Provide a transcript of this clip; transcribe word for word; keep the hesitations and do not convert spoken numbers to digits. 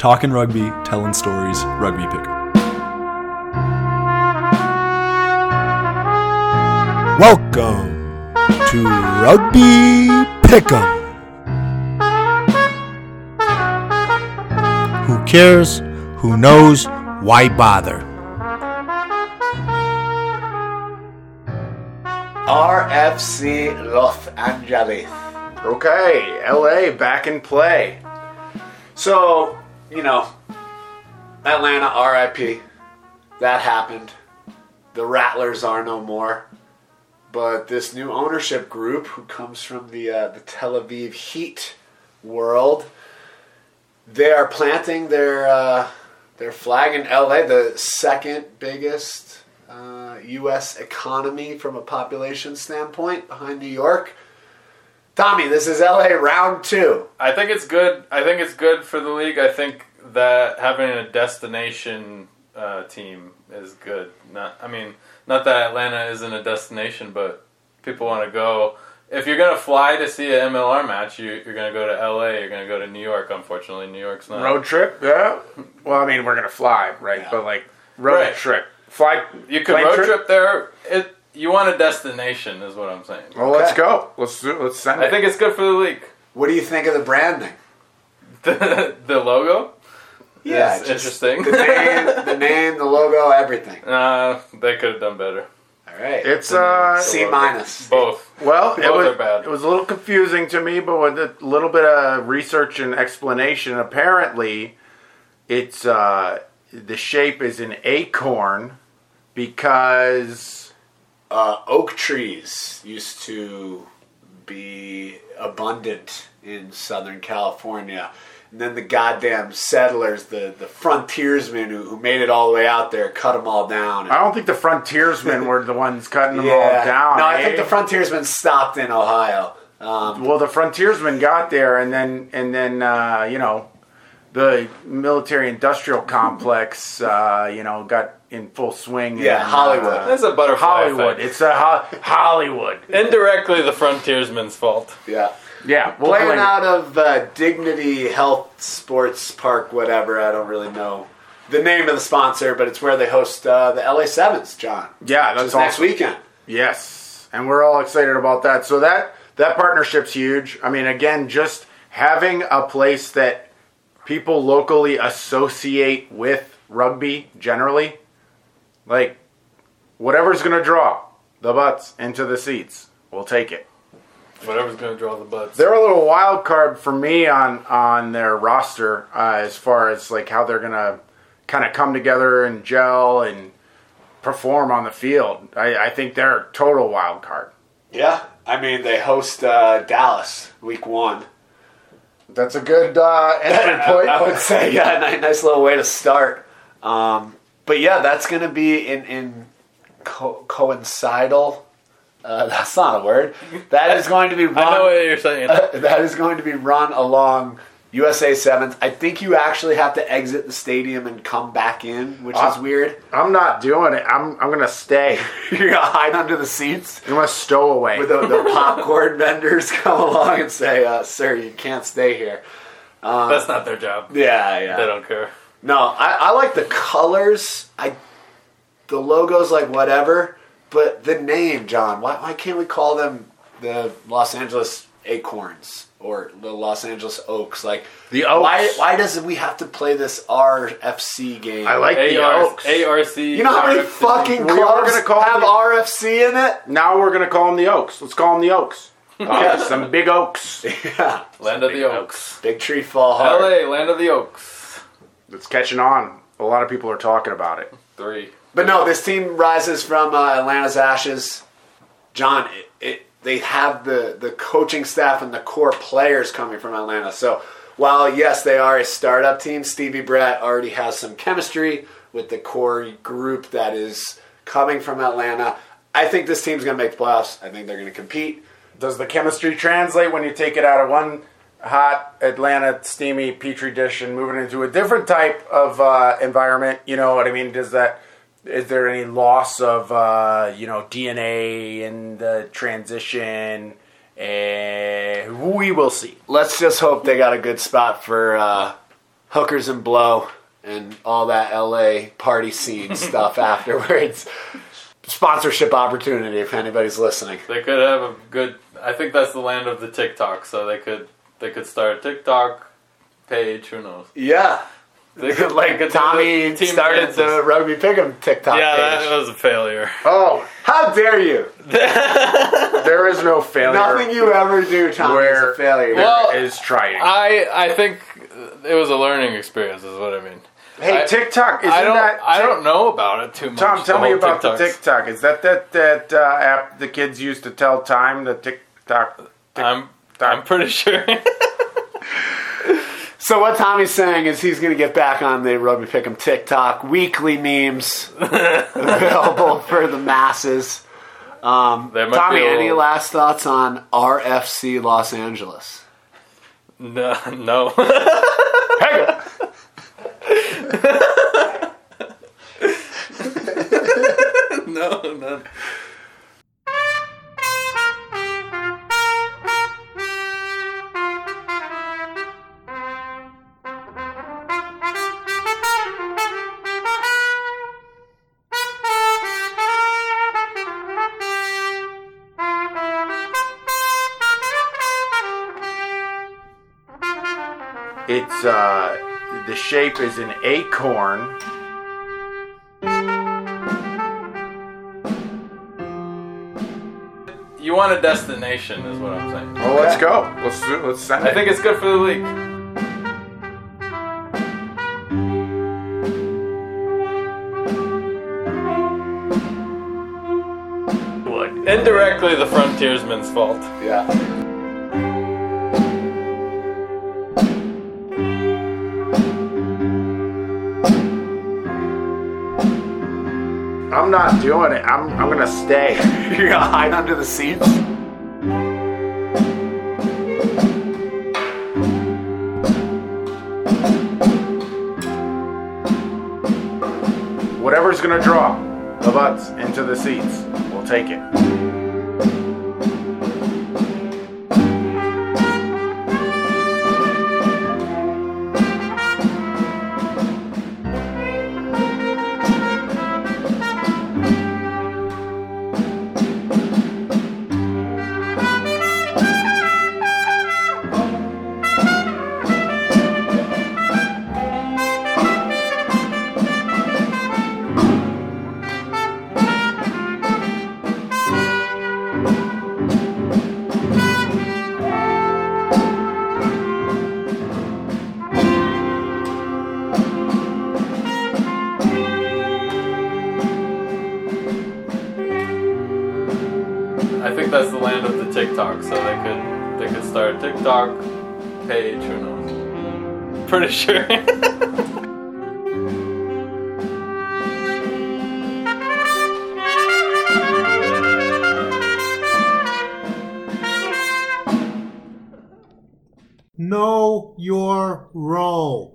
Talking rugby, telling stories, rugby pick. Welcome to Rugby Pick'em. Who cares? Who knows? Why bother? R F C Los Angeles. Okay, L A back in play. So, you know, Atlanta R I P. That happened. The Rattlers are no more. But this new ownership group, who comes from the uh, the Tel Aviv Heat world, they are planting their uh, their flag in L A, the second biggest uh, U S economy from a population standpoint, behind New York. Tommy, this is L A round two. I think it's good. I think it's good for the league. I think that having a destination uh, team is good. Not, I mean, not that Atlanta isn't a destination, but people want to go. If you're going to fly to see an M L R match, you, you're going to go to L A. You're going to go to New York. Unfortunately, New York's not. Road trip? Yeah. Well, I mean, we're going to fly, right? Yeah. But, like, road Right. trip. Fly. You could plane road trip, there. It. You want a destination, is what I'm saying. Well, let's Okay. go. Let's do, let's send it. I think it's good for the league. What do you think of the branding? The, the logo? Yeah, It's just interesting. The name, the name, the logo, everything. Uh, they could have done better. All right. It's, uh... C minus. Both. Well, it Both was, are bad. it was a little confusing to me, but with a little bit of research and explanation, apparently it's uh, the shape is an acorn because Uh, oak trees used to be abundant in Southern California. And then the goddamn settlers, the, the frontiersmen who, who made it all the way out there, cut them all down. I don't think the frontiersmen were the ones cutting them Yeah. all down. No, I eh? think the frontiersmen stopped in Ohio. Um, Well, the frontiersmen got there, and then and then uh, you know, the military-industrial complex, uh, you know, got in full swing. Yeah, and, Hollywood. uh, That's a butterfly Hollywood. effect. It's a ho- Hollywood. Indirectly, the frontiersman's fault. yeah. Yeah, we'll Playing blame- out of uh, Dignity Health Sports Park, whatever. I don't really know the name of the sponsor, but it's where they host uh, the L A Sevens, John. Yeah, Which that's is next awesome. weekend. Yes, and we're all excited about that. So that that partnership's huge. I mean, again, just having a place that people locally associate with rugby generally, like whatever's going to draw the butts into the seats, we'll take it. Whatever's going to draw the butts. They're a little wild card for me on on their roster uh, as far as like how they're going to kind of come together and gel and perform on the field. I, I think they're a total wild card. Yeah, I mean, they host uh, Dallas week one. That's a good uh, entry point. I would say, yeah, a nice little way to start. Um, but yeah, that's going to be in, in co- coincidal. Uh, that's not a word. That is going to be run. I know what you're saying. that is going to be run along U S A Sevens. I think you actually have to exit the stadium and come back in, which is Uh, weird. I'm not doing it. I'm I'm gonna stay. You're gonna hide under the seats. I'm gonna stow away. Where the, the popcorn vendors come along and say, uh, "Sir, you can't stay here." Um, That's not their job. yeah, yeah. They don't care. No, I, I like the colors. I the logos, like whatever, but the name, John. Why why can't we call them the Los Angeles Acorns or the Los Angeles Oaks? Like The Oaks. Why why doesn't we have to play this R F C game? I like the A R, Oaks. A R C. You know how many R F C. fucking We are clubs gonna call have the- R F C in it? Now we're gonna call them the Oaks. Let's call them the Oaks. Uh, some big Oaks. Yeah, Land of the Oaks. big tree fall hard. L A, Land of the Oaks. It's catching on. A lot of people are talking about it. Three. But no, this team rises from uh, Atlanta's ashes. John, it, it, they have the, the coaching staff and the core players coming from Atlanta. So while, yes, they are a startup team, Stevie Brett already has some chemistry with the core group that is coming from Atlanta. I think this team's going to make the playoffs. I think they're going to compete. Does the chemistry translate when you take it out of one hot Atlanta steamy petri dish and move it into a different type of uh, environment? You know what I mean? Does that? Is there any loss of uh, you know D N A in the transition? Uh, we will see. Let's just hope they got a good spot for uh, hookers and blow and all that L A party scene stuff afterwards. Sponsorship opportunity if anybody's listening. They could have a good. I think that's the land of the TikTok, so they could they could start a TikTok page. Who knows? Yeah. They could like they could Tommy do team started dances. the Rugby Pick'em TikTok Yeah, page. that was a failure. Oh, How dare you? there is no failure. Nothing you ever do, Tommy, Where- is a failure. Well, There is trying. I I think it was a learning experience, is what I mean. hey, I- TikTok, isn't I don't that... I don't know about it too much. Tom, tell the me whole about TikToks. the TikTok. Is that that, that uh, app the kids used to tell time, the TikTok? Tick- I'm I'm pretty sure. So what Tommy's saying is he's going to get back on the Rugby Pick'em TikTok. Weekly memes available for the masses. Um, That might Tommy, be a any little- last thoughts on R F C Los Angeles? no, no. no, no. It's, uh, the shape is an acorn. You want a destination, is what I'm saying. Well, let's go. Let's do, let's send it. I think it's good for the league. Indirectly, the frontiersman's fault. Yeah. I'm not doing it. I'm, I'm going to stay. You're going to hide under the seats? Whatever's going to draw the butts into the seats, we'll take it. I think that's the land of the TikTok, so they could they could start a TikTok page. Who knows? Pretty sure. Know your role.